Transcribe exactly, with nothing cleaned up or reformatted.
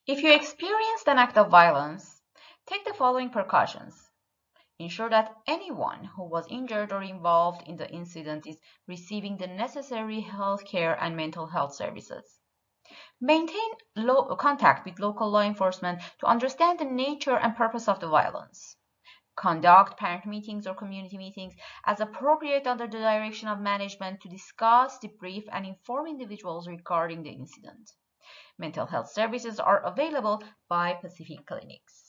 If you experienced an act of violence, take the following precautions. Ensure that anyone who was injured or involved in the incident is receiving the necessary health care and mental health services. Maintain low contact with local law enforcement to understand the nature and purpose of the violence. Conduct parent meetings or community meetings as appropriate under the direction of management to discuss, debrief, and inform individuals regarding the incident. Mental health services are available by Pacific Clinics.